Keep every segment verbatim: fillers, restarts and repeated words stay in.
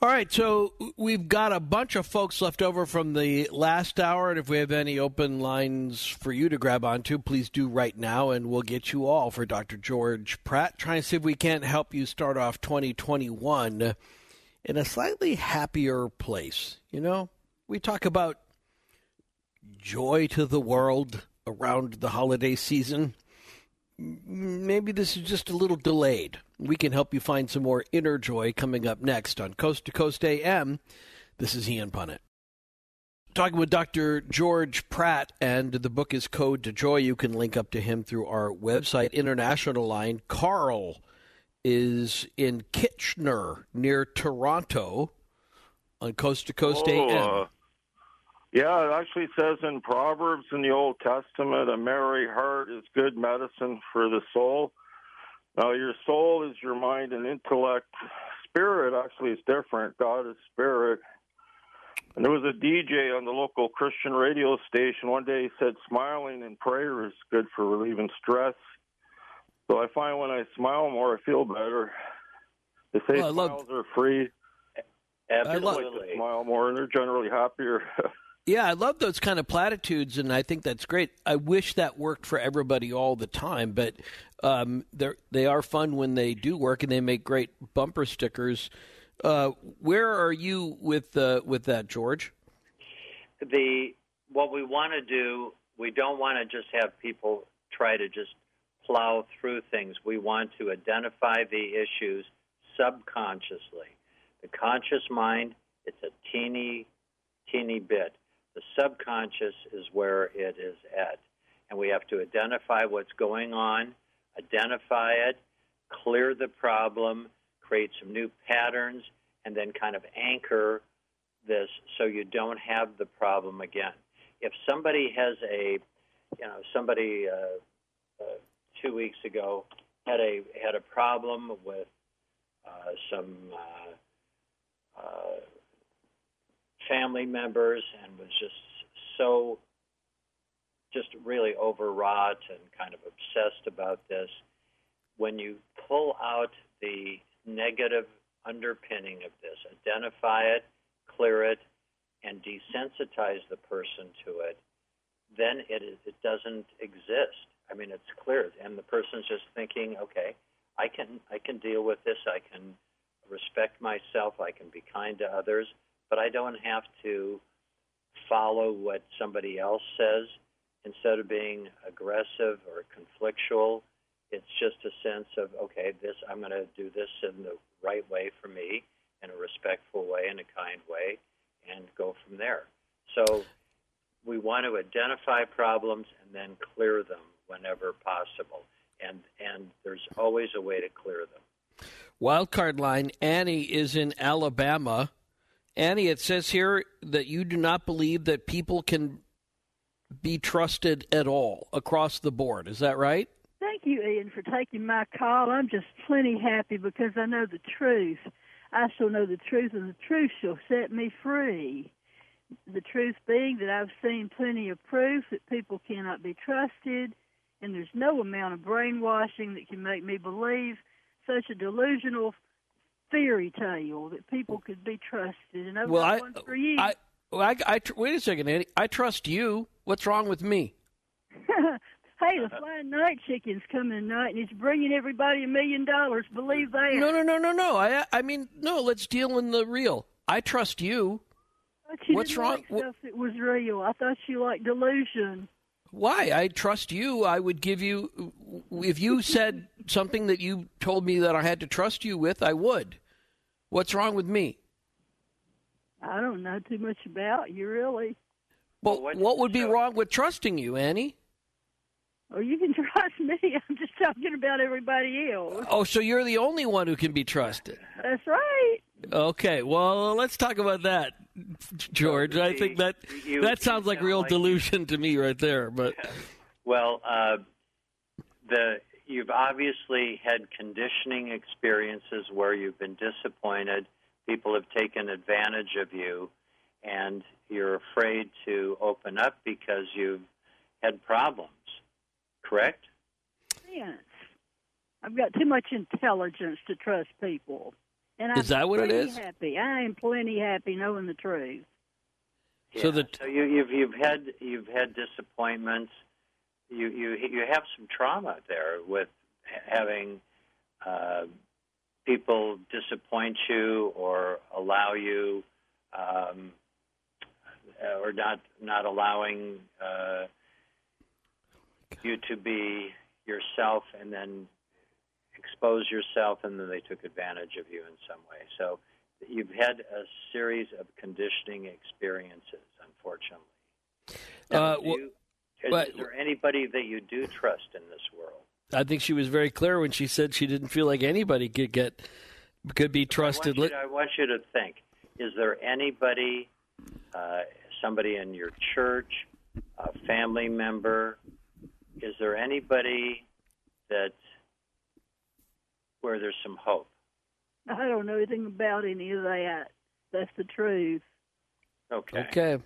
All right, so we've got a bunch of folks left over from the last hour, and if we have any open lines for you to grab onto, please do right now, and we'll get you all for Doctor George Pratt, trying to see if we can't help you start off twenty twenty-one in a slightly happier place. You know, we talk about joy to the world around the holiday season. Maybe this is just a little delayed. We can help you find some more inner joy coming up next on Coast to Coast A M. This is Ian Punnett. Talking with Doctor George Pratt, and the book is Code to Joy. You can link up to him through our website, international line. Carl is in Kitchener, near Toronto, on Coast to Coast oh, A M. Uh, yeah, it actually says in Proverbs in the Old Testament, a merry heart is good medicine for the soul. Now, your soul is your mind and intellect. Spirit actually is different. God is spirit. And there was a D J on the local Christian radio station. One day he said, smiling and prayer is good for relieving stress. So I find when I smile more, I feel better. They say well, smiles love, are free. Absolutely. I like to smile more, and they're generally happier. Yeah, I love those kind of platitudes, and I think that's great. I wish that worked for everybody all the time, but um, they are fun when they do work, and they make great bumper stickers. Uh, where are you with uh, with that, George? The what we want to do, we don't want to just have people try to just plow through things. We want to identify the issues subconsciously. The conscious mind, it's a teeny, teeny bit. The subconscious is where it is at. And we have to identify what's going on, identify it, clear the problem, create some new patterns, and then kind of anchor this so you don't have the problem again. If somebody has a, you know, somebody uh, uh, two weeks ago had a had a problem with uh, some uh, uh, family members and was just so just really overwrought and kind of obsessed about this, when you pull out the negative underpinning of this, identify it, clear it, and desensitize the person to it, then it is, it doesn't exist. I mean, it's cleared, and the person's just thinking, okay, I can I can deal with this. I can respect myself. I can be kind to others, but I don't have to follow what somebody else says. Instead of being aggressive or conflictual, it's just a sense of, okay, this I'm going to do this in the right way for me, in a respectful way, in a kind way, and go from there. So we want to identify problems and then clear them whenever possible. And and there's always a way to clear them. Wildcard line, Annie is in Alabama. Annie, it says here that you do not believe that people can be trusted at all across the board. Is that right? Thank you, Ian, for taking my call. I'm just plenty happy because I know the truth. I shall know the truth, and the truth shall set me free. The truth being that I've seen plenty of proof that people cannot be trusted, and there's no amount of brainwashing that can make me believe such a delusional fairy tale that people could be trusted. And I've well, got I, one for you. I, I, I, wait a second, Annie. I trust you. What's wrong with me? Hey, the flying night chicken's coming tonight, and it's bringing everybody a million dollars. Believe that. No, no, no, no, no. I, I mean, no. Let's deal in the real. I trust you. I thought you What's didn't wrong? like stuff that was real. I thought you liked delusion. Why? I trust you. I would give you, if you said something that you told me that I had to trust you with, I would. What's wrong with me? I don't know too much about you, really. Well, what, what would be wrong with trusting you, Annie? Oh, you can trust me. I'm just talking about everybody else. Oh, so you're the only one who can be trusted. That's right. Okay, well, let's talk about that, George. I think that you, that sounds like real like delusion you. to me right there. But well, uh, the you've obviously had conditioning experiences where you've been disappointed. People have taken advantage of you, and you're afraid to open up because you've had problems. Correct? Yes. I've got too much intelligence to trust people. And I'm Is that what it plenty is? Happy. I am plenty happy knowing the truth. Yeah. So the so you, you've you've had you've had disappointments. You you you have some trauma there with having uh, people disappoint you or allow you, um, or not not allowing uh, you to be yourself, and then expose yourself, and then they took advantage of you in some way. So you've had a series of conditioning experiences, unfortunately. Now, Uh, do well, you, is, but- is there anybody that you do trust in this world? I think she was very clear when she said she didn't feel like anybody could get could be trusted. I want you to, I want you to think, is there anybody, uh, somebody in your church, a family member, is there anybody that where there's some hope? I don't know anything about any of that. That's the truth. Okay. Okay.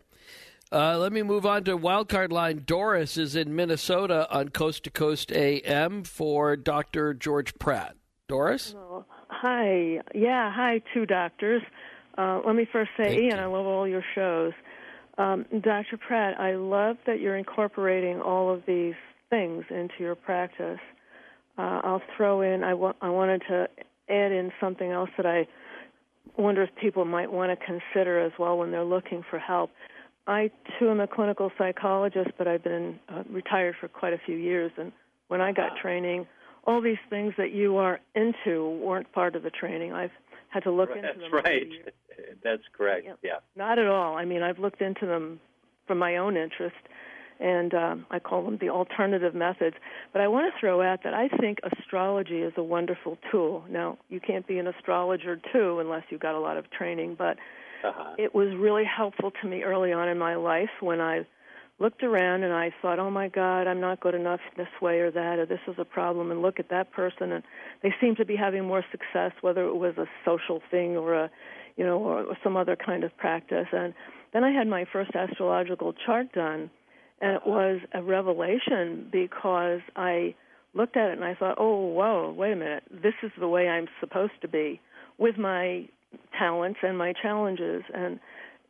Uh, let me move on to Wildcard Line. Doris is in Minnesota on Coast to Coast A M for Doctor George Pratt. Doris? Oh, hi. Yeah, hi, two doctors. Uh, let me first say, Thank Ian, you. I love all your shows. Um, Doctor Pratt, I love that you're incorporating all of these things into your practice. Uh, I'll throw in, I, wa- I wanted to add in something else that I wonder if people might want to consider as well when they're looking for help. I, too, am a clinical psychologist, but I've been uh, retired for quite a few years, and when I got training, all these things that you are into weren't part of the training. I've had to look into them. That's over the right. years. That's correct. Yeah. Yeah. Not at all. I mean, I've looked into them for my own interest, and um, I call them the alternative methods. But I want to throw out that I think astrology is a wonderful tool. Now, you can't be an astrologer, too, unless you've got a lot of training, but Uh-huh. it was really helpful to me early on in my life when I looked around and I thought, oh, my God, I'm not good enough this way or that, or this is a problem, and look at that person, and they seem to be having more success, whether it was a social thing or a, you know, or, or some other kind of practice. And then I had my first astrological chart done, and it was a revelation because I looked at it and I thought, oh, whoa, wait a minute, this is the way I'm supposed to be with my talents and my challenges. And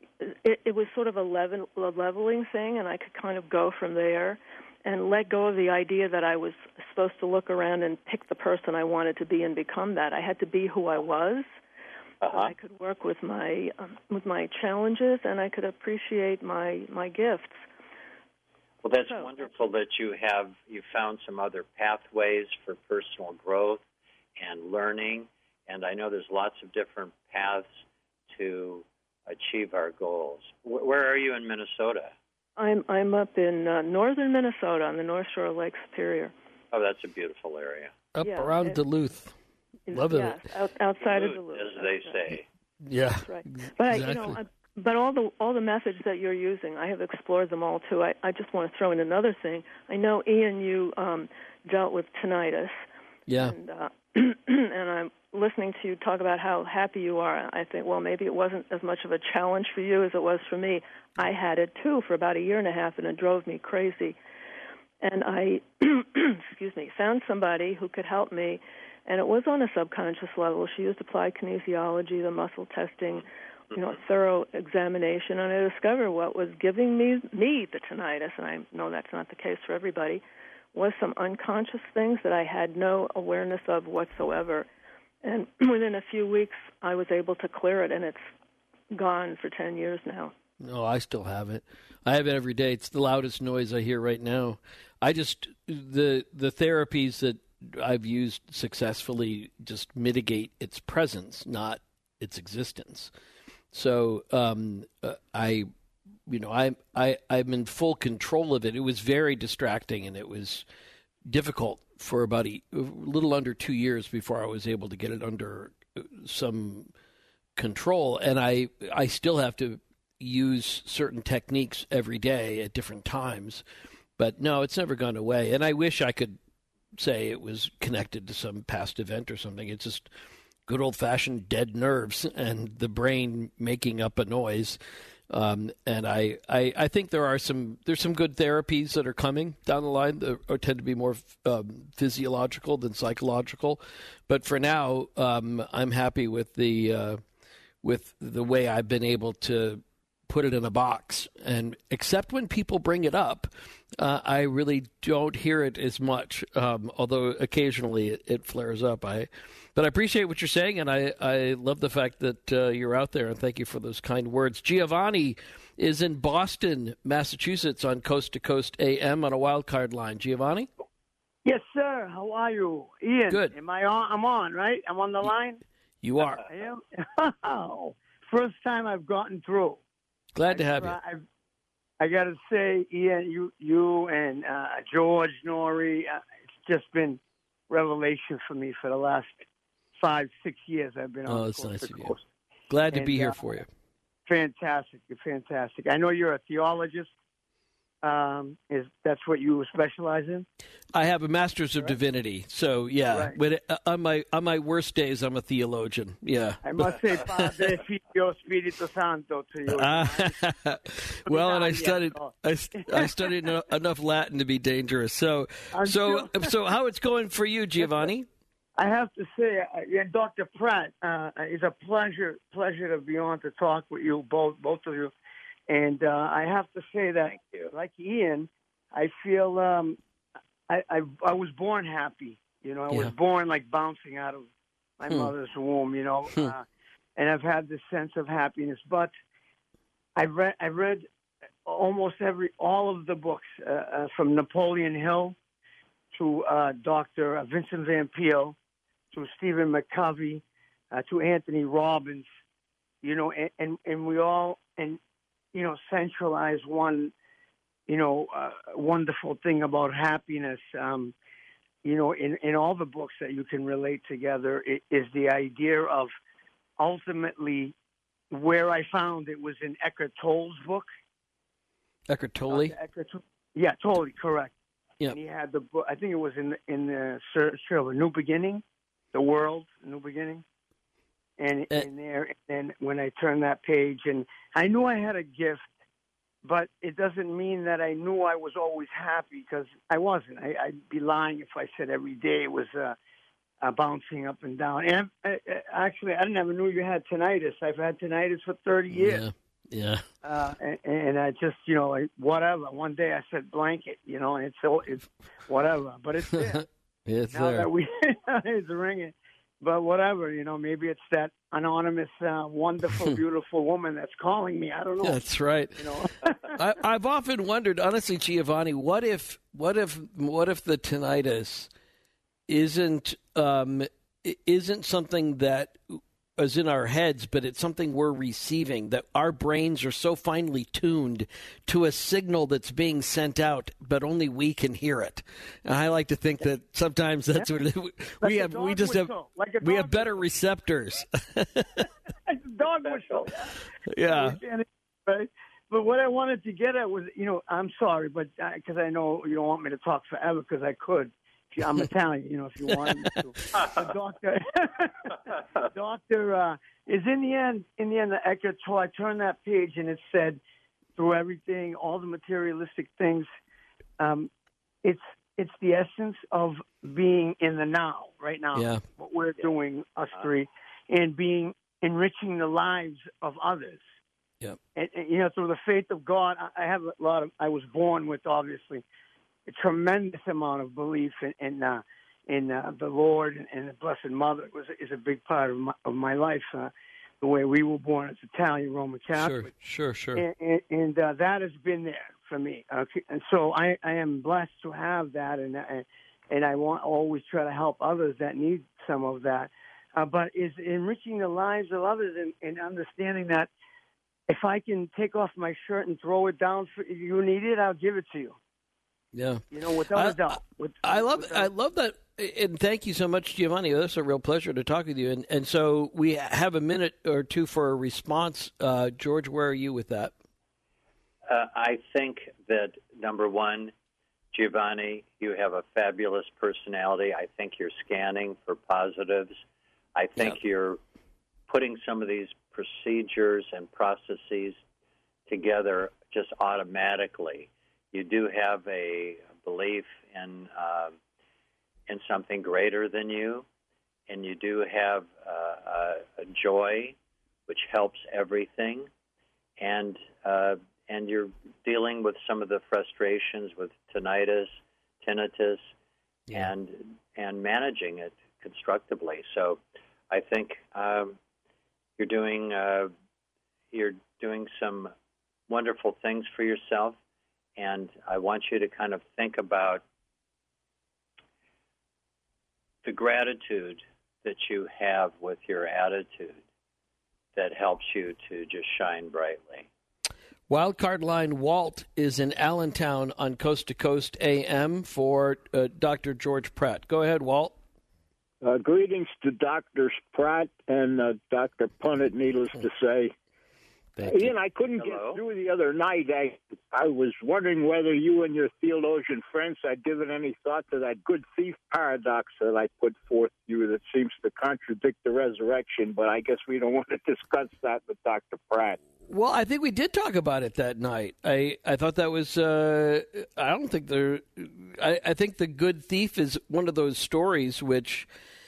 it, it was sort of a, level, a leveling thing, and I could kind of go from there and let go of the idea that I was supposed to look around and pick the person I wanted to be and become that. I had to be who I was. Uh-huh. I could work with my um, with my challenges, and I could appreciate my, my gifts. Well, that's So- wonderful that you have you found some other pathways for personal growth and learning. And I know there's lots of different paths to achieve our goals. Wh- Where are you in Minnesota? I'm I'm up in uh, northern Minnesota on the North Shore of Lake Superior. Oh, that's a beautiful area. Up Yeah, around it- Duluth. Love it. Yes, out, outside of Duluth, Duluth, as they that's right. say. Yeah. That's right. But I, exactly. you know, I, but all the all the methods that you're using, I have explored them all too. I, I just want to throw in another thing. I know, Ian, you um, dealt with tinnitus. Yeah. And, uh, and I'm listening to you talk about how happy you are. I think, well, maybe it wasn't as much of a challenge for you as it was for me. I had it, too, for about a year and a half, and it drove me crazy. And I, excuse me, found somebody who could help me, and it was on a subconscious level. She used applied kinesiology, the muscle testing, you know, thorough examination, and I discovered what was giving me, me the tinnitus, and I know that's not the case for everybody, was some unconscious things that I had no awareness of whatsoever. And within a few weeks, I was able to clear it, and it's gone for ten years now. No, I still have it. I have it every day. It's the loudest noise I hear right now. I just the the therapies that I've used successfully just mitigate its presence, not its existence. So um, uh, I, you know, I I I'm in full control of it. It was very distracting, and it was difficult for about a, a little under two years before I was able to get it under some control. And I I still have to use certain techniques every day at different times. But no, it's never gone away. And I wish I could say it was connected to some past event or something. It's just good old-fashioned dead nerves and the brain making up a noise. Um, and I, I, I think there are some there's some good therapies that are coming down the line that are, tend to be more um, physiological than psychological. But for now, um, I'm happy with the uh, with the way I've been able to put it in a box, and except when people bring it up, uh, I really don't hear it as much. Um, although occasionally it, it flares up. I, but I appreciate what you're saying, and I, I love the fact that uh, you're out there. And thank you for those kind words. Giovanni is in Boston, Massachusetts, on Coast to Coast A M on a wild card line. Giovanni, yes, sir. How are you, Ian? Good. Am I on? I'm on, right? I'm on the line. you are. I am. Oh, first time I've gotten through. Glad to have you. I've, I got to say, Ian, you, you and uh, George, Norrie, uh, it's just been revelation for me for the last five, six years. I've been on. Oh, it's Coast nice to of you. Coast. Glad to And, be here uh, for you. Fantastic, you're fantastic. I know you're a theologist. Um, is that's what you specialize in? I have a master's of divinity, so yeah. Right. When it, uh, on my on my worst days, I'm a theologian. Yeah. I must say, Padre Figlio Spirito Santo to you. Uh, well, and I studied I, I studied eno- enough Latin to be dangerous. So I'm so sure. so how it's going for you, Giovanni? I have to say, uh, yeah, Doctor Pratt, uh, it's a pleasure pleasure to be on to talk with you both both of you. And uh, I have to say that, like Ian, I feel um, I, I I was born happy. You know, I Yeah. was born like bouncing out of my Hmm. mother's womb. You know, Hmm. uh, and I've had this sense of happiness. But I read I read almost every all of the books uh, uh, from Napoleon Hill to uh, Doctor Vincent Van Peel to Stephen McCovey uh, to Anthony Robbins. You know, and and, and we all and. you know, centralize one, you know, uh, wonderful thing about happiness, um, you know, in, in all the books that you can relate together it is the idea of ultimately where I found it was in Eckhart Tolle's book. Eckhart Tolle? Uh, Eckhart Tolle. Yeah, totally correct. Yep. And he had the book, I think it was in, in the Search of a New Beginning, The World, A New Beginning. And Uh, in there, and then when I turned that page, and I knew I had a gift, but it doesn't mean that I knew I was always happy, because I wasn't. I, I'd be lying if I said every day was uh, uh, bouncing up and down. And I, I, actually, I never knew you had tinnitus. I've had tinnitus for thirty years. Yeah. Yeah. Uh, and, and I just, you know, like, whatever. One day I said blanket, you know, and it's so it's whatever, but it's there. It's now there. that we it's ringing. But whatever, you know, maybe it's that anonymous, uh, wonderful, beautiful woman that's calling me. I don't know. That's right. You know, I, I've often wondered, honestly, Giovanni, what if, what if, what if the tinnitus isn't um, isn't something that is in our heads, but it's something we're receiving, that our brains are so finely tuned to a signal that's being sent out, but only we can hear it. And I like to think that sometimes that's what it, we Like a have. We dog just have whistle. Like a we dog have better receptors. it's a dog whistle. Yeah. Right? But what I wanted to get at was, you know, I'm sorry, but because I know you don't want me to talk forever, because I could. I'm Italian, you know, if you wanted me to. But doctor, doctor uh, is in the end, in the end, the Eckhart Tolle, I turned that page and it said, through everything, all the materialistic things, um, it's it's the essence of being in the now, right now, Yeah. what we're doing, us three, and being enriching the lives of others. Yep. And, and, you know, through the faith of God, I, I have a lot of, I was born with, obviously, a tremendous amount of belief in in, uh, in uh, the Lord and, and the Blessed Mother. It was is a big part of my, of my life. Uh, the way we were born as Italian Roman Catholic, Sure, sure, sure. and, and, and uh, that has been there for me. Okay? And so I, I am blessed to have that, and and, and I want always try to help others that need some of that. Uh, but is enriching the lives of others and, and understanding that if I can take off my shirt and throw it down for you need it, I'll give it to you. Yeah. You know, without I, a doubt. With, I love without, I love that, and thank you so much, Giovanni. That's a real pleasure to talk with you. And and so we have a minute or two for a response. Uh, George, where are you with that? Uh, I think that, number one, Giovanni, you have a fabulous personality. I think you're scanning for positives. I think Yeah. you're putting some of these procedures and processes together just automatically. You do have a belief in uh, in something greater than you, and you do have uh, a, a joy which helps everything, and uh, and you're dealing with some of the frustrations with tinnitus, tinnitus, yeah. and and managing it constructively. So, I think um, you're doing uh, you're doing some wonderful things for yourself, and I want you to kind of think about the gratitude that you have with your attitude that helps you to just shine brightly. Wildcard line Walt is in Allentown on Coast to Coast A M for uh, Doctor George Pratt. Go ahead, Walt. Uh, greetings to Doctors Pratt and uh, Doctor Punnett, needless to say. Thank Ian, you. I couldn't Hello. get through the other night. I, I was wondering whether you and your theologian friends had given any thought to that good thief paradox that I put forth to you that seems to contradict the resurrection, but I guess we don't want to discuss that with Doctor Pratt. Well, I think we did talk about it that night. I, I thought that was, uh, I don't think there, I, I think The Good Thief is one of those stories which,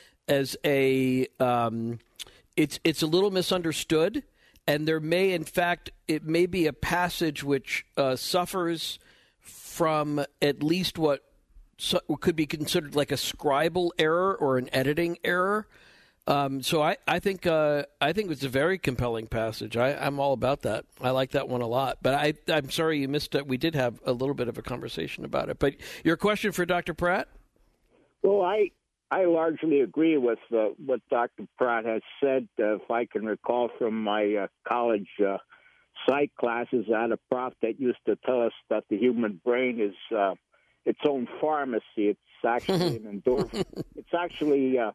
as a, um, it's it's a little misunderstood. And there may, in fact, it may be a passage which uh, suffers from at least what so, could be considered like a scribal error or an editing error. Um, so I, I think uh, I think it's a very compelling passage. I, I'm all about that. I like that one a lot. But I, I'm sorry you missed it. We did have a little bit of a conversation about it. But your question for Doctor Pratt? Well, I I largely agree with uh, what Doctor Pratt has said. Uh, if I can recall from my uh, college uh, psych classes, I had a prof that used to tell us that the human brain is uh, its own pharmacy. It's actually an endorphin. It's actually uh,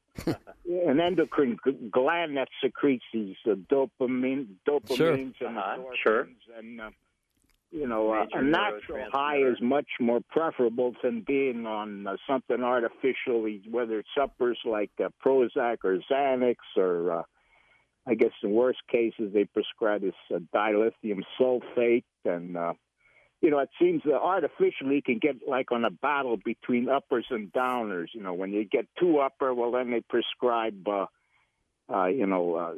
an endocrine g- gland that secretes these uh, dopamine, dopamines Sure. and Uh-huh. endorphins. Sure. And, uh, you know, uh, Major a natural high neurotransmitter. is much more preferable than being on uh, something artificially, whether it's uppers like uh, Prozac or Xanax, or uh, I guess in worst cases they prescribe this uh, dilithium sulfate. And, uh, you know, it seems that artificially you can get like on a battle between uppers and downers. You know, when you get too upper, well, then they prescribe, uh, uh, you know, uh,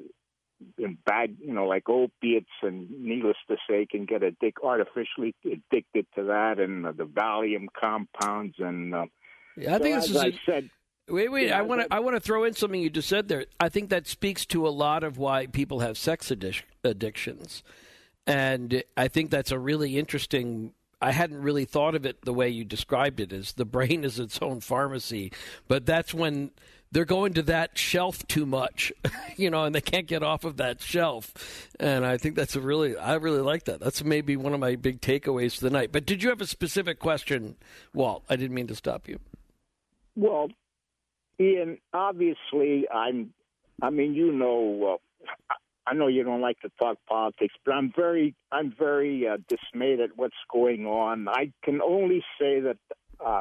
in bad, you know, like opiates, and needless to say, can get addic- artificially addicted to that, and uh, the Valium compounds. And uh, Yeah, I so think as this is. I A- said, Wait, wait! Yeah, I want but- to. I want to throw in something you just said there. I think that speaks to a lot of why people have sex addic- addictions, and I think that's a really interesting. I hadn't really thought of it the way you described it, as the brain is its own pharmacy, but that's when they're going to that shelf too much, you know, and they can't get off of that shelf. And I think that's a really, I really like that. That's maybe one of my big takeaways for the night. But did you have a specific question, Walt? I didn't mean to stop you. well, Ian, obviously, I'm. I mean, you know, uh, I know you don't like to talk politics, but I'm very, I'm very uh, dismayed at what's going on. I can only say that. Uh,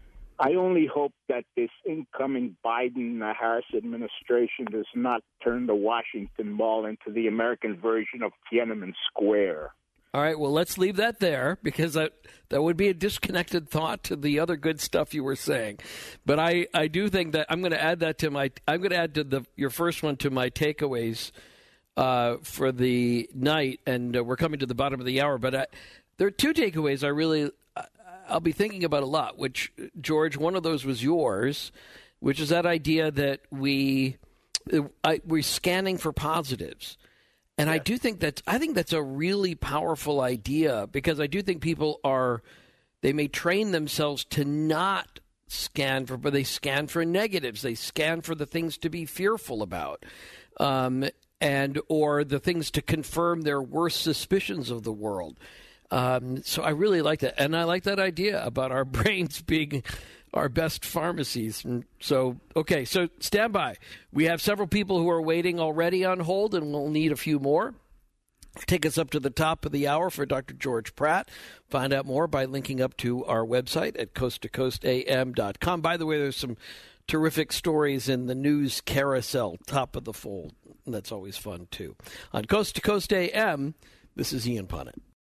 I only hope that this incoming Biden-Harris administration does not turn the Washington Mall into the American version of Tiananmen Square. All right, well, let's leave that there, because that, that would be a disconnected thought to the other good stuff you were saying. But I, I do think that I'm going to add that to my I'm going to add to the your first one to my takeaways uh, for the night, and uh, we're coming to the bottom of the hour. But I, there are two takeaways I really I'll be thinking about a lot. Which, George, one of those was yours, which is that idea that we I, we're scanning for positives. And I do think that's I think that's a really powerful idea, because I do think people are they may train themselves to not scan for, but they scan for negatives. They scan for the things to be fearful about, um, and or the things to confirm their worst suspicions of the world. Um, so I really like that, and I like that idea about our brains being our best pharmacies. And so, okay, so stand by. We have several people who are waiting already on hold, and we'll need a few more. Take us up to the top of the hour for Doctor George Pratt. Find out more by linking up to our website at coast to coast a m dot com. By the way, there's some terrific stories in the news carousel, top of the fold. That's always fun, too. On Coast to Coast A M, this is Ian Punnett.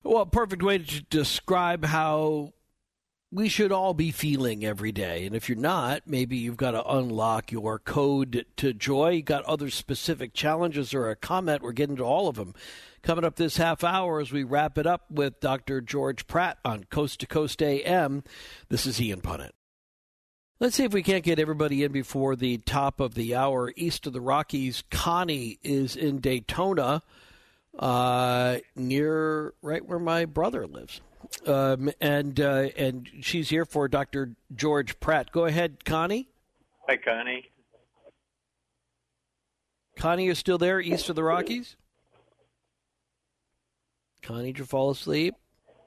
Well, a perfect way to describe how we should all be feeling every day. And if you're not, maybe you've got to unlock your code to joy. You got other specific challenges or a comment. We're getting to all of them. Coming up this half hour as we wrap it up with Doctor George Pratt on Coast to Coast A M. This is Ian Punnett. Let's see if we can't get everybody in before the top of the hour. East of the Rockies, Connie is in Daytona, uh, near right where my brother lives. Um, and uh, and she's here for Doctor George Pratt. Go ahead, Connie. Hi, Connie. Connie, you're still there, east of the Rockies? Connie, did you fall asleep?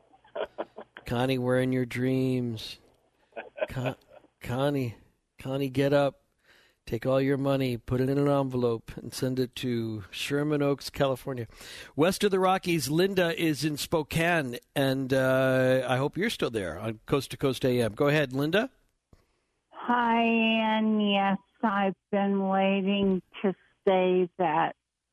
Connie, we're in your dreams. Con- Connie, Connie, get up. Take all your money, put it in an envelope, and send it to Sherman Oaks, California. West of the Rockies, Linda is in Spokane, and uh, I hope you're still there on Coast to Coast A M. Go ahead, Linda. Hi, Ann. Yes, I've been waiting to say that.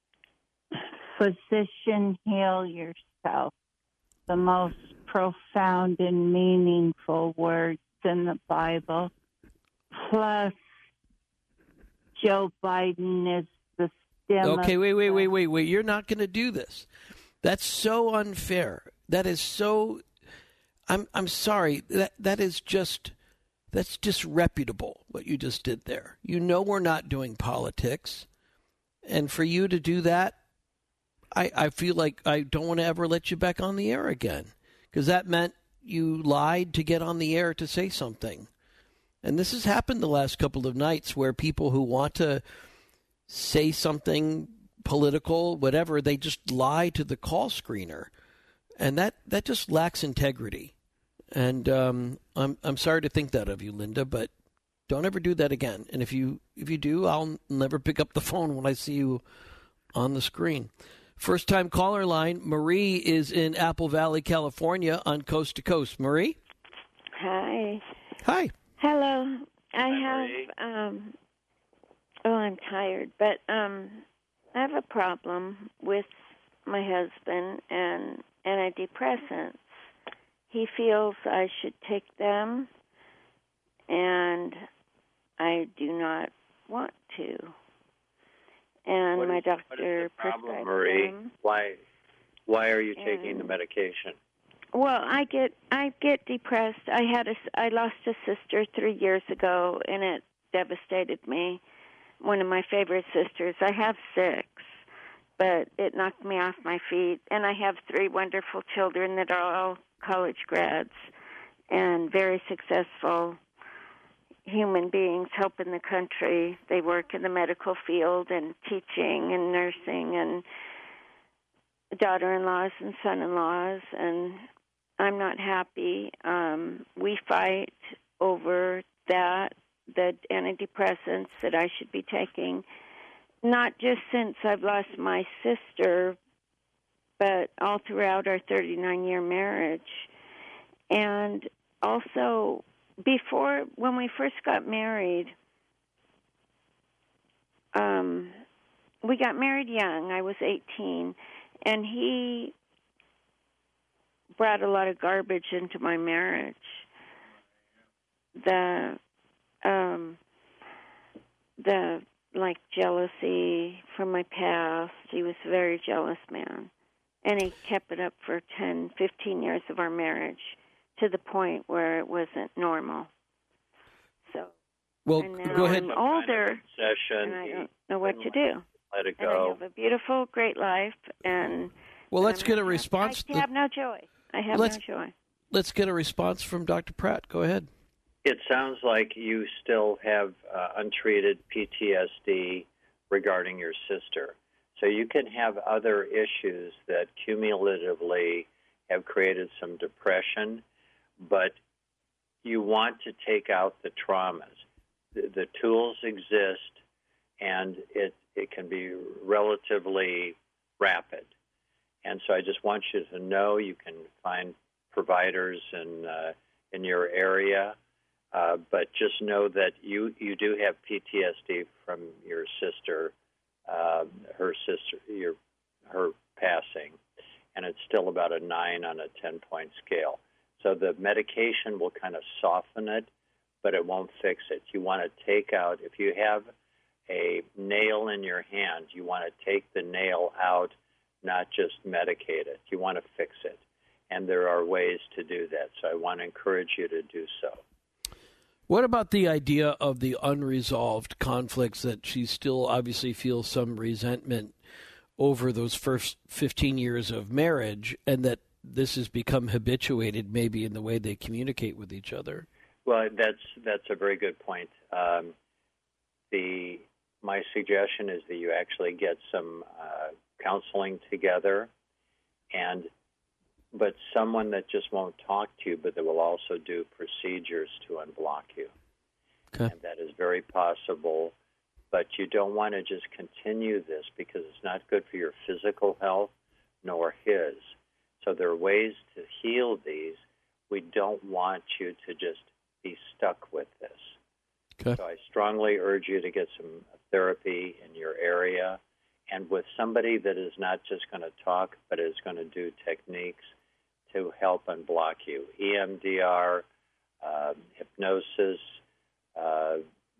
Physician, heal yourself. The most profound and meaningful words in the Bible. Plus, Joe Biden is the stem. Okay, wait, wait, wait, wait, wait. You're not going to do this. That's so unfair. That is so. I'm I'm sorry. That that is just that's disreputable what you just did there. You know we're not doing politics, and for you to do that, I I feel like I don't want to ever let you back on the air again, because that meant you lied to get on the air to say something. And this has happened the last couple of nights where people who want to say something political, whatever, they just lie to the call screener. And that, that just lacks integrity. And um, I'm I'm sorry to think that of you, Linda, but don't ever do that again. And if you if you do, I'll never pick up the phone when I see you on the screen. First time caller line, Marie is in Apple Valley, California on Coast to Coast. Marie? Hi. Hi. Hello. I Hi, have, Marie. um, oh, I'm tired, but um, I have a problem with my husband and antidepressants. He feels I should take them, and I do not want to. And What my is- doctor what is the problem, prescribed Marie? them. Why, why are you taking And- the medication? Well, I get I get depressed. I had a I lost a sister three years ago, and it devastated me. One of my favorite sisters. I have six, but it knocked me off my feet. And I have three wonderful children that are all college grads and very successful human beings helping the country. They work in the medical field and teaching and nursing and daughter-in-laws and son-in-laws, and I'm not happy. Um, we fight over that, the antidepressants that I should be taking, not just since I've lost my sister, but all throughout our thirty-nine-year marriage. And also, before, when we first got married, um, we got married young. I was eighteen, and he brought a lot of garbage into my marriage. The, um, the like jealousy from my past. He was a very jealous man, and he kept it up for ten, fifteen years of our marriage, to the point where it wasn't normal. So, Well, and now go ahead. I'm older, Session. and I don't know what to do. Let it And I go. have a beautiful, great life, and Well, let's I'm get a not- response. I have no joy. I have Let's- no joy. Let's get a response from Doctor Pratt. Go ahead. It sounds like you still have uh, untreated P T S D regarding your sister. So you can have other issues that cumulatively have created some depression, but you want to take out the traumas. The, the tools exist, and it, it can be relatively rapid. And so I just want you to know you can find providers in uh, in your area, uh, but just know that you, you do have P T S D from your sister, uh, her sister, your her passing, and it's still about a nine on a ten-point scale. So the medication will kind of soften it, but it won't fix it. You want to take out, if you have a nail in your hand, you want to take the nail out, not just medicate it. You want to fix it. And there are ways to do that. So I want to encourage you to do so. What about the idea of the unresolved conflicts that she still obviously feels some resentment over those first fifteen years of marriage, and that this has become habituated maybe in the way they communicate with each other? Well, that's that's a very good point. Um, the my suggestion is that you actually get some uh, counseling together, and but someone that just won't talk to you, but that will also do procedures to unblock you. Okay. And that is very possible, but you don't want to just continue this because it's not good for your physical health nor his. So there are ways to heal these. We don't want you to just be stuck with this. Okay. So I strongly urge you to get some therapy in your area and with somebody that is not just going to talk, but is going to do techniques to help unblock you. E M D R, uh, hypnosis, uh,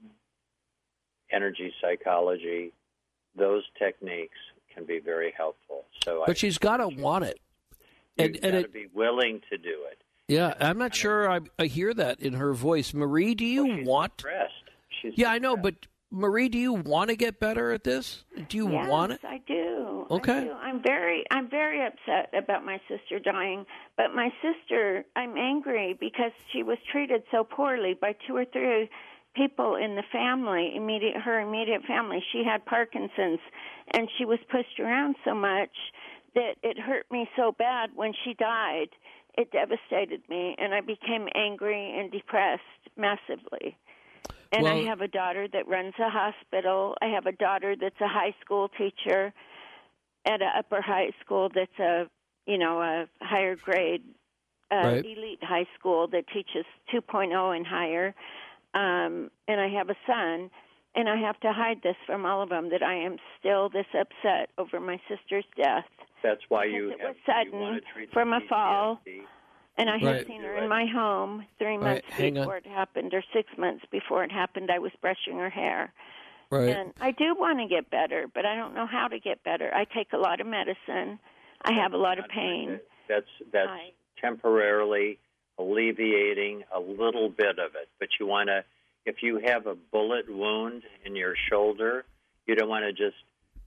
energy psychology, those techniques can be very helpful. So, But I, she's got to want it. You've And, and got it, to be willing to do it. Yeah, I'm not sure I, I hear that in her voice. Marie, do you well, she's want... Depressed. She's yeah, depressed. I know, but Marie, do you want to get better at this? Do you yes, want it? I do. Okay. I do. I'm very, I'm very upset about my sister dying. But my sister, I'm angry because she was treated so poorly by two or three people in the family, immediate, her immediate family. She had Parkinson's, and she was pushed around so much that it hurt me so bad when she died. It devastated me, and I became angry and depressed massively. And well, I have a daughter that runs a hospital. I have a daughter that's a high school teacher at an upper high school that's a, you know, a higher grade uh, right. elite high school that teaches two point oh and higher. Um, and I have a son, and I have to hide this from all of them, that I am still this upset over my sister's death. That's why because you it have, was sudden you want to treat from the a fall. P T S D. And I had Right. seen her in my home three months Right, hang before on. it happened, or six months before it happened. I was brushing her hair. Right. And I do want to get better, but I don't know how to get better. I take a lot of medicine. I have a lot of pain. That's that's I, temporarily alleviating a little bit of it. But you want to, if you have a bullet wound in your shoulder, you don't want to just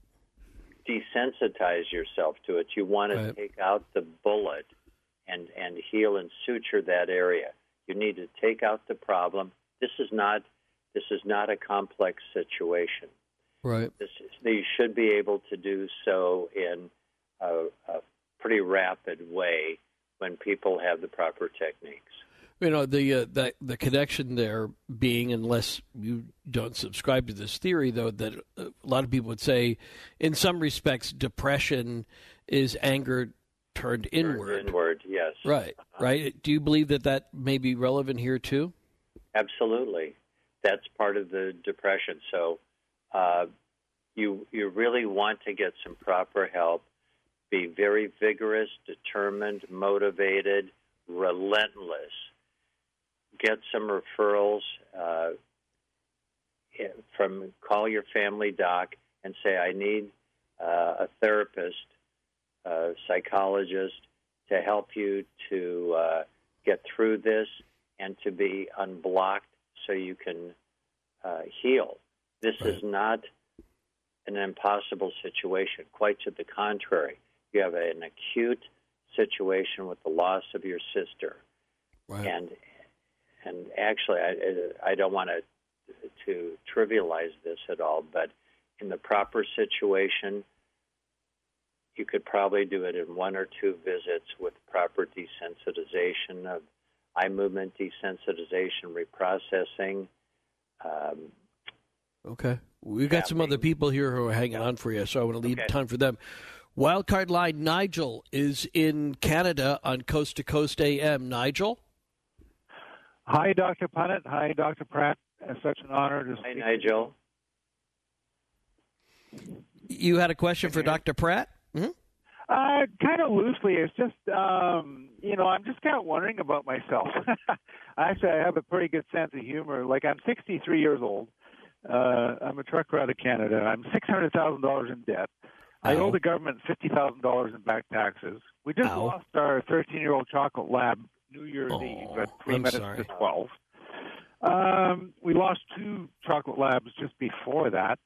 desensitize yourself to it. You want to Right. take out the bullet and, and heal and suture that area. You need to take out the problem. This is not this is not a complex situation. Right. This is, you should be able to do so in a, a pretty rapid way when people have the proper techniques. You know, the, uh, the the connection there being, unless you don't subscribe to this theory, though, that a lot of people would say, in some respects, depression is anger turned inward. Turned inward, yes. Right, Uh-huh. right. Do you believe that that may be relevant here, too? Absolutely. That's part of the depression. So uh, you you really want to get some proper help. Be very vigorous, determined, motivated, relentless. Get some referrals uh, from, call your family doc and say, I need uh, a therapist, a psychologist to help you to uh, get through this and to be unblocked so you can uh, heal. This Right. is not an impossible situation. Quite to the contrary. You have an acute situation with the loss of your sister. Right. And and actually, I, I don't want to to trivialize this at all, but in the proper situation, you could probably do it in one or two visits with proper desensitization of eye movement, desensitization, reprocessing. Um, Okay. We've got some tapping. other people here who are hanging on for you, so I want to leave Okay. time for them. Wildcard line, Nigel is in Canada on Coast to Coast A M. Nigel? Hi, Doctor Punnett. Hi, Doctor Pratt. It's such an honor to Hi, speak. Nigel. You had a question for Doctor Pratt? Mm-hmm. I Uh, kind of loosely. It's just, um, you know, I'm just kind of wondering about myself. Actually, I have a pretty good sense of humor. Like, I'm sixty-three years old. Uh, I'm a trucker out of Canada. I'm six hundred thousand dollars in debt. I Ow. owe the government fifty thousand dollars in back taxes. We just Ow. lost our thirteen-year-old chocolate lab New Year's Oh, Eve at three I'm minutes sorry. to twelve. Um, we lost two chocolate labs just before that.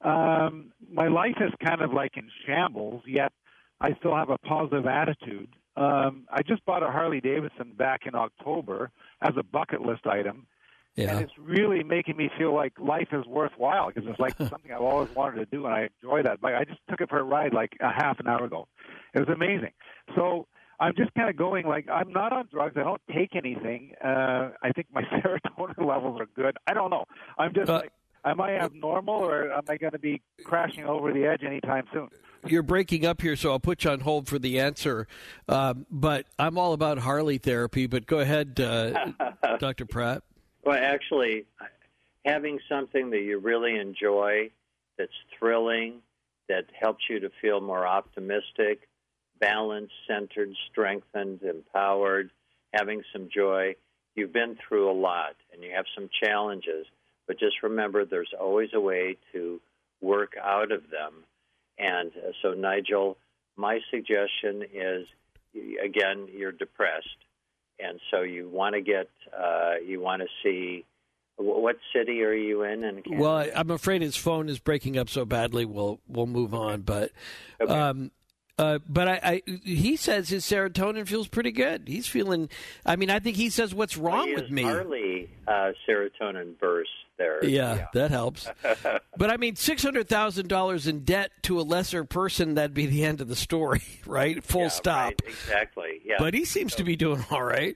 Um, my life is kind of like in shambles, yet I still have a positive attitude. Um, I just bought a Harley Davidson back in October as a bucket list item. Yeah. And it's really making me feel like life is worthwhile because it's like something I've always wanted to do, and I enjoy that. But I just took it for a ride like a half an hour ago. It was amazing. So I'm just kind of going like, I'm not on drugs. I don't take anything. Uh, I think my serotonin levels are good. I don't know. I'm just Uh, like, am I abnormal or am I going to be crashing over the edge anytime soon? You're breaking up here, so I'll put you on hold for the answer. Um, but I'm all about Harley therapy. But go ahead, uh, Doctor Pratt. Well, actually, having something that you really enjoy, that's thrilling, that helps you to feel more optimistic, balanced, centered, strengthened, empowered, having some joy. You've been through a lot, and you have some challenges, but just remember there's always a way to work out of them. And uh, so, Nigel, my suggestion is, again, you're depressed. And so you want to get, uh, you want to see, what city are you in? in Canada? Well, I, I'm afraid his phone is breaking up so badly. We'll we'll move on. But, Okay. um, uh, but I, I, he says his serotonin feels pretty good. He's feeling. I mean, I think he says, "What's wrong He with is me?" Harley uh, serotonin burst there. Yeah, that helps. But I mean, six hundred thousand dollars in debt to a lesser person, that'd be the end of the story, right? Full Yeah, stop. right, exactly. Yeah. But he seems to be doing all right.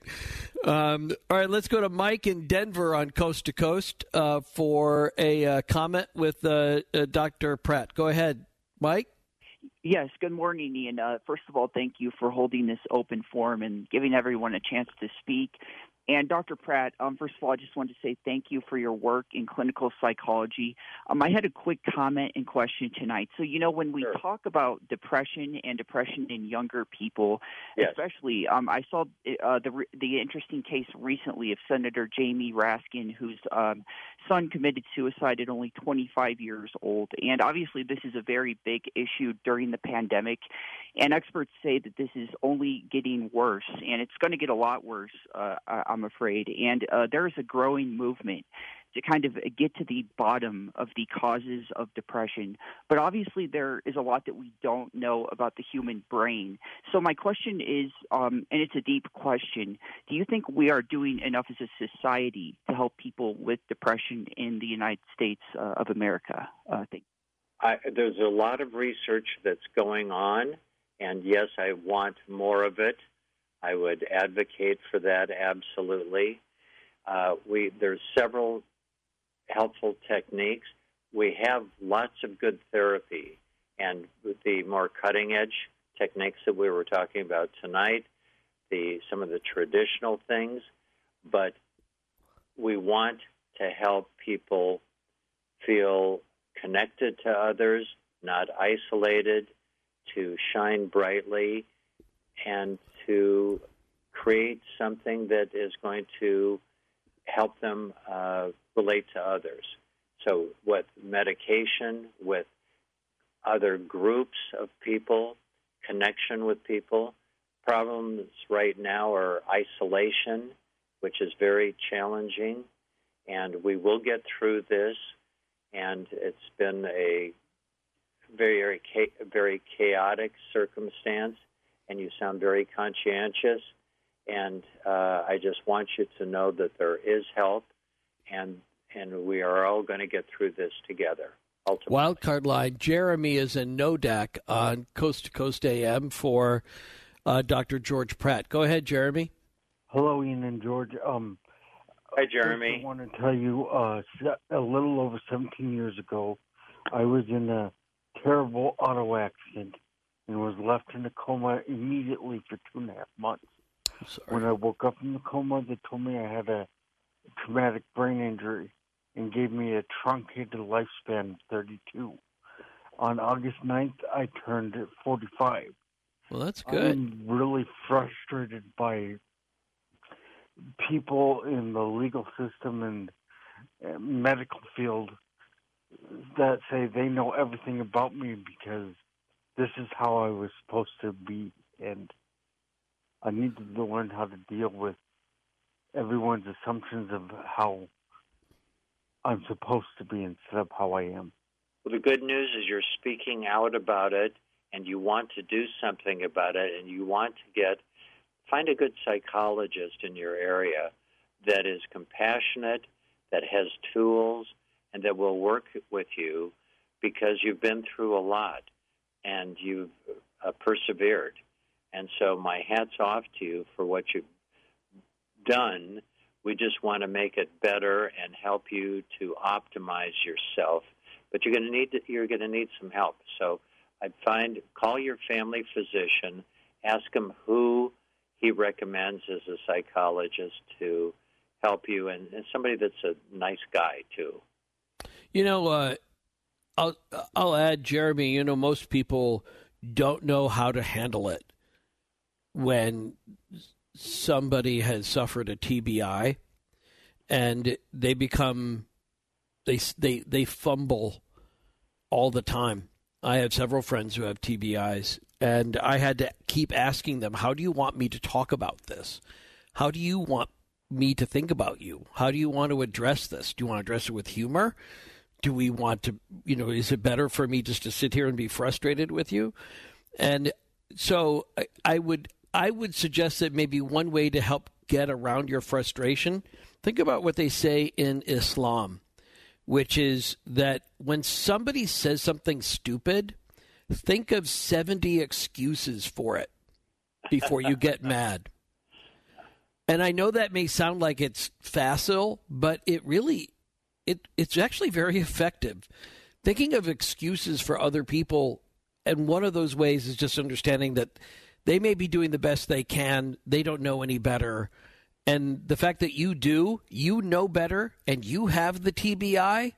Um, all right, let's go to Mike in Denver on Coast to Coast uh, for a uh, comment with uh, uh, Doctor Pratt. Go ahead, Mike. Yes, good morning, Ian. Uh, first of all, thank you for holding this open forum and giving everyone a chance to speak. And Doctor Pratt, um, first of all, I just wanted to say thank you for your work in clinical psychology. Um, I had a quick comment and question tonight. So, you know, when we Sure. talk about depression and depression in younger people, Yes. especially, um, I saw uh, the the interesting case recently of Senator Jamie Raskin, whose um, son committed suicide at only twenty-five years old. And obviously, this is a very big issue during the pandemic. And experts say that this is only getting worse, and it's going to get a lot worse, uh, I'm afraid. And uh, there is a growing movement to kind of get to the bottom of the causes of depression. But obviously, there is a lot that we don't know about the human brain. So my question is, um, and it's a deep question, do you think we are doing enough as a society to help people with depression in the United States uh, of America? Uh, thank I, there's a lot of research that's going on, and yes, I want more of it. I would advocate for that, absolutely. Uh, we there's several helpful techniques. We have lots of good therapy, and with the more cutting-edge techniques that we were talking about tonight, the some of the traditional things, but we want to help people feel connected to others, not isolated, to shine brightly, and to create something that is going to help them uh, relate to others. So with medication, with other groups of people, connection with people. Problems right now are isolation, which is very challenging, and we will get through this. And it's been a very, very, cha- very chaotic circumstance, and you sound very conscientious. And uh, I just want you to know that there is help, and and we are all going to get through this together. Ultimately. Wildcard line. Jeremy is in Nodak on Coast to Coast A M for uh, Doctor George Pratt. Go ahead, Jeremy. Hello, Ian and George. Um, Hi, Jeremy. I want to tell you, uh, a little over seventeen years ago, I was in a terrible auto accident and was left in a coma immediately for two and a half months. When I woke up from the coma, they told me I had a traumatic brain injury and gave me a truncated lifespan of thirty-two. On August ninth, I turned forty-five. Well, that's good. I'm really frustrated by people in the legal system and uh, medical field that say they know everything about me because this is how I was supposed to be, and I need to learn how to deal with everyone's assumptions of how I'm supposed to be instead of how I am. Well, the good news is you're speaking out about it, and you want to do something about it, and you want to get find a good psychologist in your area that is compassionate, that has tools, and that will work with you because you've been through a lot and you've uh, persevered. And so my hat's off to you for what you've done. We just want to make it better and help you to optimize yourself. But you're going to need to, you're going to need some help. So I'd find call your family physician, ask him who he recommends as a psychologist to help you, and, and somebody that's a nice guy too. You know, uh, I'll I'll add, Jeremy. You know, most people don't know how to handle it when somebody has suffered a T B I, and they become they they they fumble all the time. I have several friends who have T B Is, and I had to keep asking them, how do you want me to talk about this? How do you want me to think about you? How do you want to address this? Do you want to address it with humor? Do we want to, you know, is it better for me just to sit here and be frustrated with you? And so I, I would I would suggest that maybe one way to help get around your frustration, think about what they say in Islam, which is that when somebody says something stupid, think of seventy excuses for it before you get mad. And I know that may sound like it's facile, but it really, it it's actually very effective. Thinking of excuses for other people, and one of those ways is just understanding that they may be doing the best they can. They don't know any better. And the fact that you do, you know better, and you have the T B I,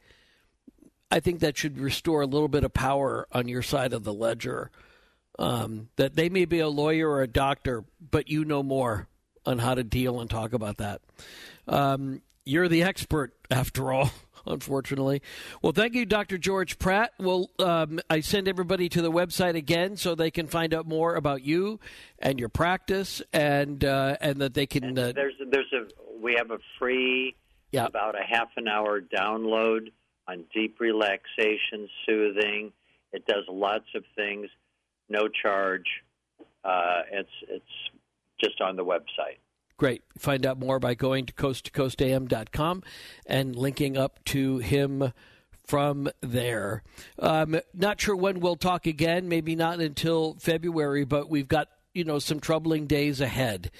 I think that should restore a little bit of power on your side of the ledger. Um, that they may be a lawyer or a doctor, but you know more on how to deal and talk about that. Um, you're the expert, after all, unfortunately. Well, thank you, Doctor George Pratt. Well, um, I send everybody to the website again so they can find out more about you and your practice, and uh, and that they can. Uh, there's there's a we have a free yeah. about a half an hour download on deep relaxation, soothing. It does lots of things, no charge. Uh, it's it's just on the website. Great. Find out more by going to coast to coast a m dot com and linking up to him from there. Um, not sure when we'll talk again, maybe not until February, but we've got, you know, some troubling days ahead.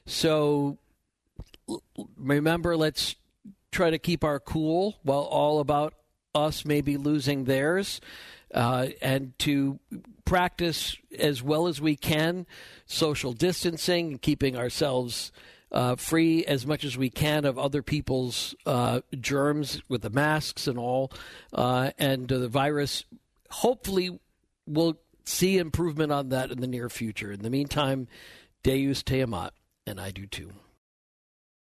So remember, let's try to keep our cool while all about us maybe losing theirs, uh, and to practice as well as we can social distancing, keeping ourselves Uh, free as much as we can of other people's uh, germs with the masks and all. Uh, and uh, the virus, hopefully, we'll see improvement on that in the near future. In the meantime, Deus te amat, and I do too.